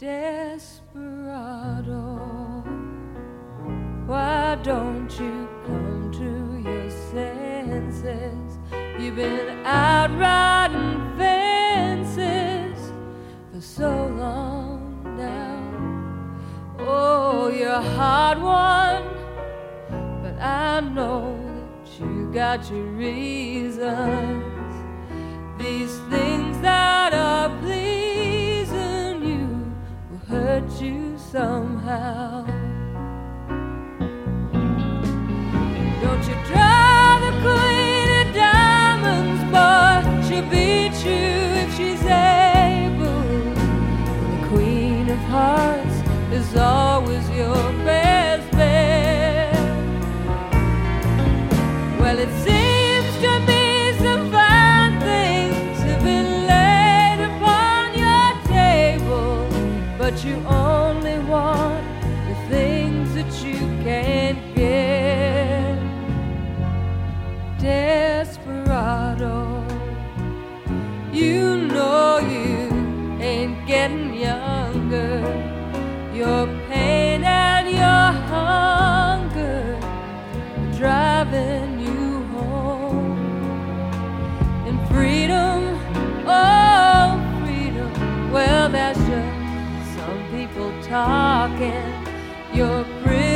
Desperado, why don't you come to your senses? You've been out riding fences for so long now. Oh, you're a hard one, but I know that you got your reasons. These things that are pleasing you will hurt you somehow. Don't you try the queen of diamonds, boy, she'll beat you if she's able. The queen of hearts is always your best bet. Well, it seems to me some fine things have been laid upon your table, but you only want the things that you can't get. Desperado, you know you ain't getting younger. Your pain and your hunger are driving you home. And freedom, oh freedom, well that's just some people talking. Your